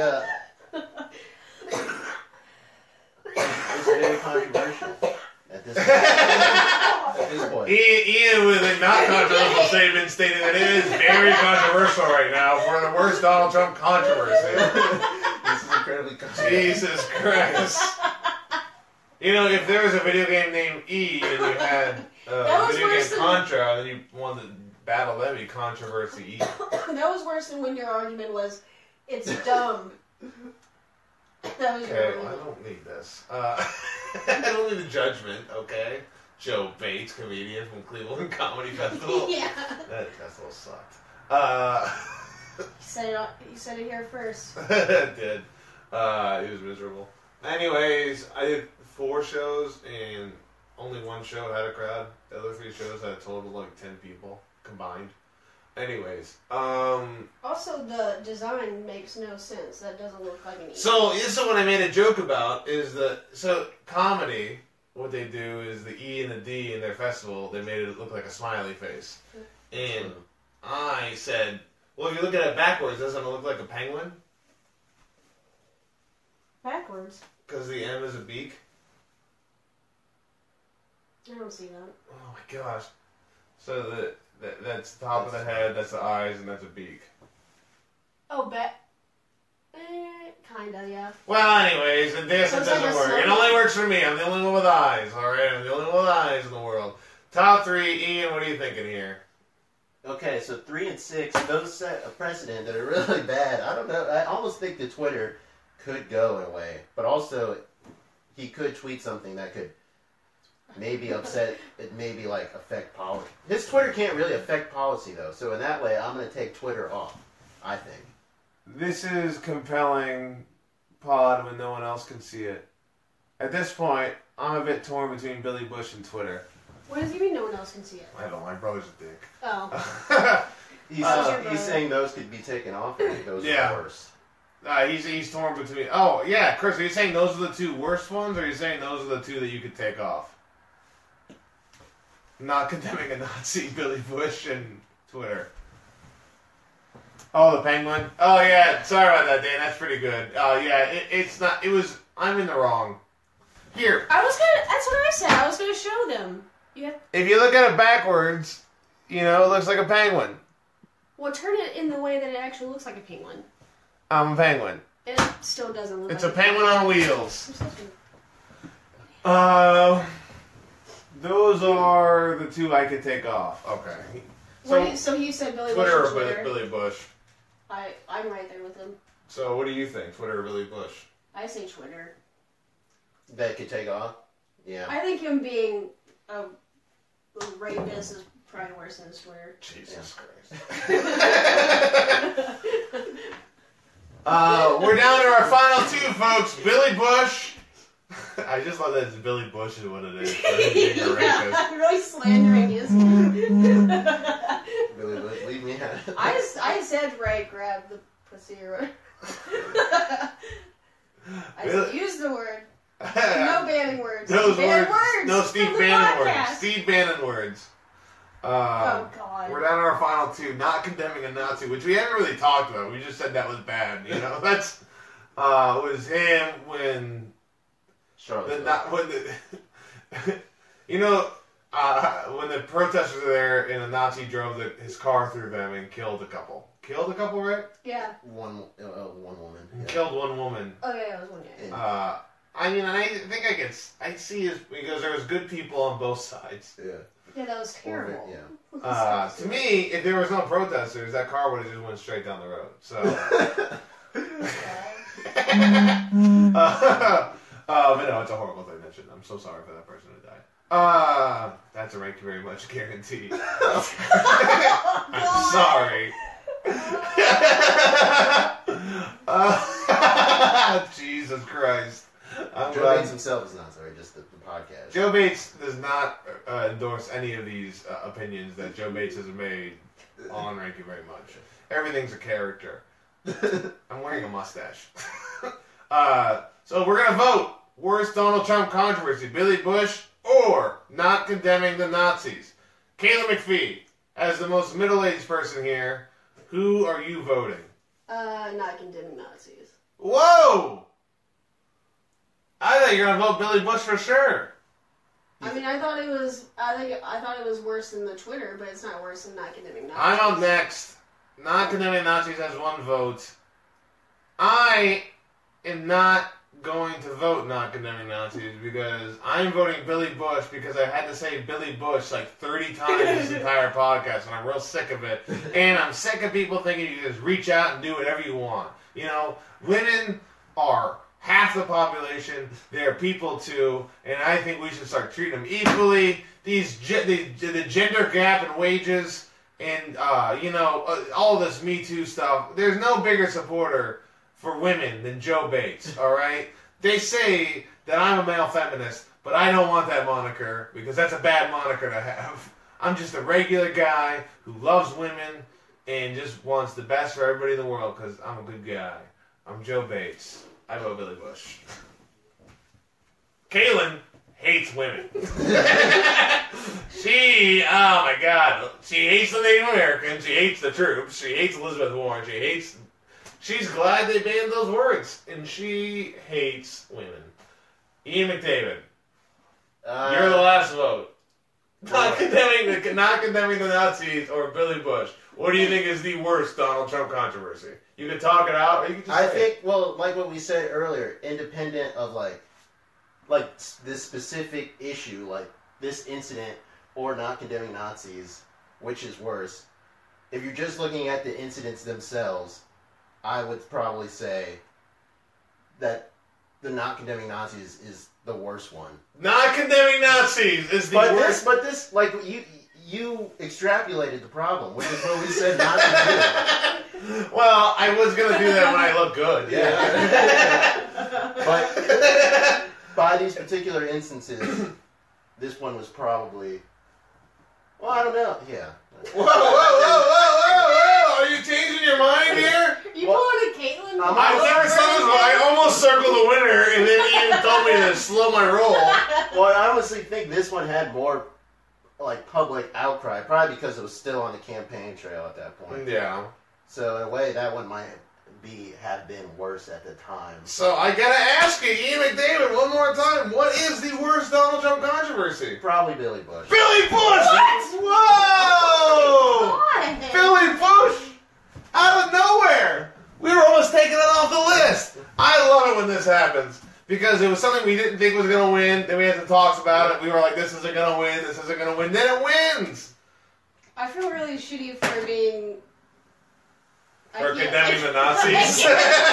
it's very controversial at this point. Ian with a not controversial statement stating that it is very controversial right now for the worst Donald Trump controversy. This is incredibly controversial. Jesus Christ. You know, if there was a video game named E and you had a video game Contra, then you won the battle, that'd be Controversy E. That was worse than when your argument was, it's dumb. That was your Okay, well, I argument. don't need this. I don't need the judgment, okay? Joe Bates, comedian from Cleveland Comedy Festival. Yeah. That festival sucked. You said it here first. It did. It was miserable. Anyways, I did 4 shows and only 1 show had a crowd. The other 3 shows had a total of like 10 people combined. Anyways, Also, the design makes no sense. That doesn't look like an E. so this is what I made a joke about is that comedy, what they do is the E and the D in their festival, they made it look like a smiley face. And I said, well, if you look at it backwards, doesn't it look like a penguin? Backwards. Because the M is a beak. I don't see that. Oh my gosh. So that's the top of the head, that's the eyes, and that's a beak. Oh, kinda, yeah. Well, anyways, this So it's doesn't like a work. It snow- only works for me. I'm the only one with eyes, alright? I'm the only one with eyes in the world. Top 3, Ian, what are you thinking here? Okay, so 3 and 6, those set a precedent that are really bad. I don't know. I almost think that Twitter could go in a way, but also he could tweet something that could maybe upset, it maybe like affect policy. His Twitter can't really affect policy though, so in that way, I'm going to take Twitter off. I think. This is compelling pod when no one else can see it. At this point, I'm a bit torn between Billy Bush and Twitter. What does he mean no one else can see it? I don't know, my brother's a dick. Oh. He's saying those could be taken off. I think those Yeah. are the worst. He's torn between. Oh yeah, Chris, are you saying those are the 2 worst ones, or are you saying those are the 2 that you could take off? Not condemning a Nazi, Billy Bush, and Twitter. Oh, the penguin. Oh yeah, sorry about that, Dan. That's pretty good. Yeah, it's not. It was. I'm in the wrong. Here, That's what I said. I was gonna show them. if you look at it backwards, it looks like a penguin. Well, turn it in the way that it actually looks like a penguin. I'm a penguin. And it still doesn't look It's like a penguin on wheels. I'm supposed to- Those are the 2 I could take off. Okay. So he said Billy Twitter Bush or or Twitter. Billy Bush? I'm right there with him. So what do you think, Twitter or Billy Bush? I say Twitter. That could take off. Yeah. I think him being a rapist is probably worse than a swear. Jesus Christ. We're down to our final two, folks. Billy Bush. I just love that it's Billy Bush is what it is. Yeah, I'm really slandering his. Billy Bush, leave me out. I said Ray grabbed the pussy or whatever. I said use the word. No banning words. Those Ban words. No Steve from the Bannon words. podcast. Steve Bannon words. Oh God. We're down to our final two. Not condemning a Nazi, which we haven't really talked about. We just said that was bad. You know, that's was him when you know when the protesters were there and a Nazi drove his car through them and killed a couple. Killed a couple, right? Yeah. One woman. Yeah. Killed one woman. Oh yeah, it was one guy. I mean, I think I see it because there was good people on both sides. Yeah. Yeah, that was terrible. Yeah. To me, if there was no protesters, that car would have just went straight down the road. So. But no, it's a horrible thing that I'm so sorry for that person who died. That's a thank you very much guarantee. I'm sorry. Jesus Christ. Joe Bates himself is not sorry, just the podcast. Joe Bates does not endorse any of these opinions that Joe Bates has made on Thank You Very Much. Everything's a character. I'm wearing a mustache. So we're going to vote. Worst Donald Trump controversy, Billy Bush or not condemning the Nazis? Kayla McPhee, as the most middle-aged person here, who are you voting? Not condemning Nazis. Whoa! I thought you were gonna vote Billy Bush for sure. I mean, I thought it was worse than the Twitter, but it's not worse than not condemning Nazis. I'm up next. Not condemning Nazis has one vote. I am not going to vote not condemning Nazis because I'm voting Billy Bush because I had to say Billy Bush like 30 times this entire podcast and I'm real sick of it. And I'm sick of people thinking you can just reach out and do whatever you want. You know, women are half the population. They're people too, and I think we should start treating them equally. The gender gap in wages and all this Me Too stuff. There's no bigger supporter for women than Joe Bates. All right, they say that I'm a male feminist, but I don't want that moniker because that's a bad moniker to have. I'm just a regular guy who loves women and just wants the best for everybody in the world because I'm a good guy. I'm Joe Bates. I vote Billy Bush. Kaylin hates women. Oh my God, she hates the Native Americans, she hates the troops, she hates Elizabeth Warren, she's glad they banned those words, and she hates women. Ian McDavid, you're the last vote. Not condemning the Nazis or Billy Bush. What do you think is the worst Donald Trump controversy? You can talk it out, or you can just say it. Like what we said earlier, independent of like this specific issue, like this incident, or not condemning Nazis, which is worse? If you're just looking at the incidents themselves, I would probably say that the not condemning Nazis is the worst one. Not condemning Nazis is the worst. But this, like, you extrapolated the problem, which is what we said not to do. Well, I was going to do that when I look good. Yeah. But by these particular instances, this one was probably... Well, I don't know. Yeah. Whoa! Are you changing your mind here? You pulling a Caitlyn? I never saw this one. I almost circled the winner, and then Ian told me to slow my roll. Well, I honestly think this one had more, like, public outcry, probably because it was still on the campaign trail at that point. Yeah. So in a way, that one might have been worse at the time. So I gotta ask you, Ian McDavid, one more time. What is the worst Donald Trump controversy? Probably Billy Bush. Billy Bush! What? Whoa! God. Billy Bush! Out of nowhere! We were almost taking it off the list. I love it when this happens. Because it was something we didn't think was going to win. Then we had the talks about it. We were like, this isn't going to win. This isn't going to win. Then it wins. I feel really shitty for being... For condemning the Nazis.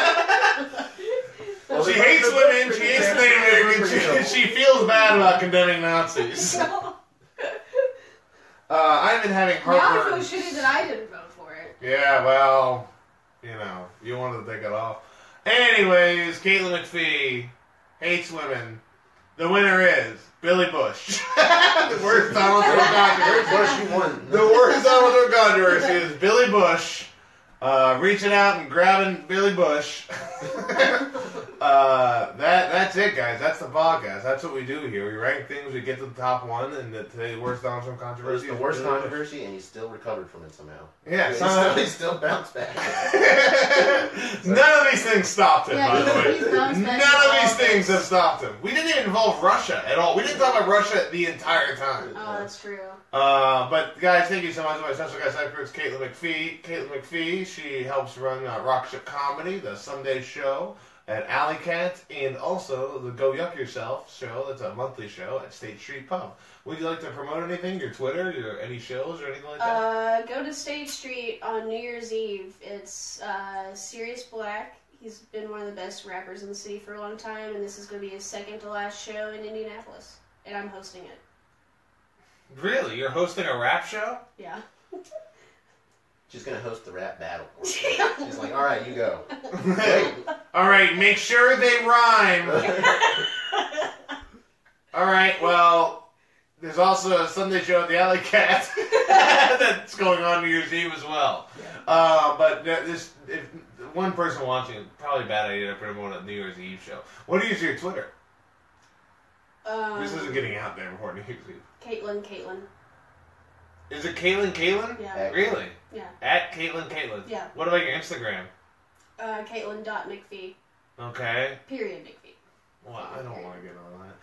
Well, she hates women. She hates Native Americans. She feels bad about condemning Nazis. I've been having Now I heartburn. feel shitty that I didn't vote for it. Yeah, well, you wanted to take it off. Anyways, Caitlin McPhee hates women. The winner is Billy Bush. The worst Donald Trump controversy. Bush, you won. The worst Donald Trump controversy is Billy Bush reaching out and grabbing Billy Bush. That's it, guys. That's the podcast. That's what we do here. We rank things. We get to the top one, and today's worst Donald Trump It was controversy. the is worst Billy Bush. controversy, and he still recovered from it somehow. Yeah, He still bounced back. None of these things stopped him, Yeah, by the way. he's bounced back None of from these all things this. have stopped him. We didn't even involve Russia at all. We didn't talk about Russia the entire time. Oh, that's true. But guys, thank you so much to my special guest experts, Caitlin McPhee. Caitlin McPhee, she helps run Rock Ship Comedy, the Sunday show at Alley Cat, and also the Go Yuck Yourself show. That's a monthly show at State Street Pub. Would you like to promote anything? Your Twitter, any shows or anything like that? Go to Stage Street on New Year's Eve. It's Sirius Black. He's been one of the best rappers in the city for a long time, and this is going to be his second to last show in Indianapolis, and I'm hosting it. Really? You're hosting a rap show? Yeah. She's gonna host the rap battle. She's like, all right, you go. Wait. All right, make sure they rhyme. All right, well, there's also a Sunday show at the Alley Cat that's going on New Year's Eve as well. But if one person watching, probably a bad idea to promote a New Year's Eve show. What is your Twitter? This isn't getting out there before New Year's Eve. Caitlin. Is it Caitlin? Yeah. Really? Yeah. At Caitlin. Yeah. What about your Instagram? Caitlin.McPhee. Okay. Period McPhee. Well, I don't want to get on that.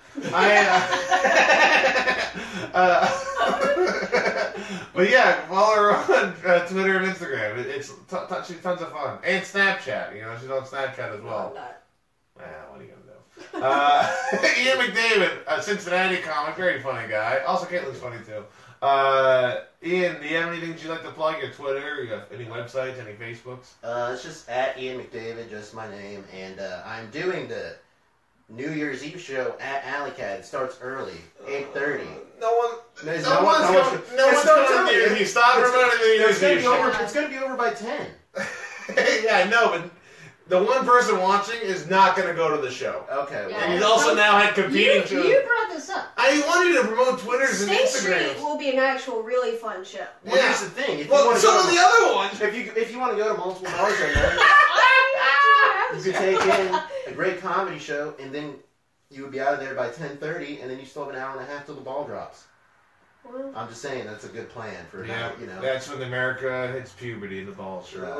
But yeah, follow her on Twitter and Instagram. It's she's tons of fun. And Snapchat. She's on Snapchat as well. I'm not. Well, what are you going to do? Ian McDavid, a Cincinnati comic, very funny guy. Also, Caitlin's funny too. Ian, do you have anything you'd like to plug? Your Twitter? You have any websites? Any Facebooks? It's just at Ian McDavid, just my name, and I'm doing the New Year's Eve show at Alley Cat. It starts early, 8:30. No one's It's coming to New Year's Eve. Stop promoting the New Year's Eve show. It's gonna be over by 10. Yeah, I know, but the one person watching is not going to go to the show. Okay. Yeah. And he's also now had competing shows. You brought this up. I wanted you to promote Twitters and State Street Instagrams. will be an actual, really fun show. Well, here's the thing. If you Well, want to so go are to, the other ones. if you want to go to multiple bars right now, you could take in a great comedy show, and then you would be out of there by 10:30, and then you still have an hour and a half till the ball drops. Well, I'm just saying that's a good plan for Yeah, now, that's when America hits puberty and the balls drop.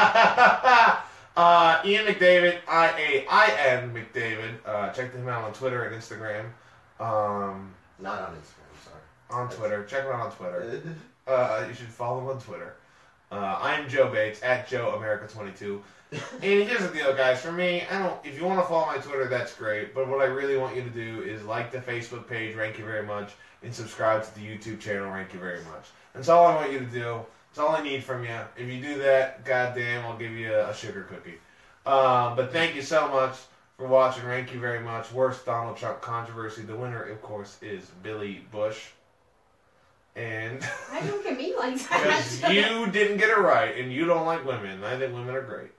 Right. Ian McDavid, I-A-I-N McDavid. Check him out on Twitter and Instagram. Not on Instagram, sorry. On Twitter. Check him out on Twitter. You should follow him on Twitter. I'm Joe Bates, at JoeAmerica22. And here's the deal, guys. For me, if you want to follow my Twitter, that's great. But what I really want you to do is like the Facebook page, thank you very much, and subscribe to the YouTube channel, thank you very much. That's all I want you to do. That's all I need from you. If you do that, goddamn, I'll give you a sugar cookie. But thank you so much for watching. Thank you very much. Worst Donald Trump controversy. The winner, of course, is Billy Bush. And I don't get me like because that. you didn't get it right, and you don't like women. I think women are great.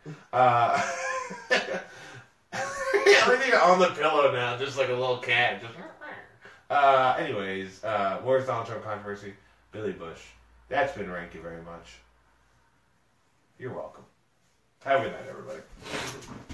Everything on the pillow now, just like a little cat. Just anyways, worst Donald Trump controversy, Billy Bush. That's been thank you very much. You're welcome. Have a good night, everybody.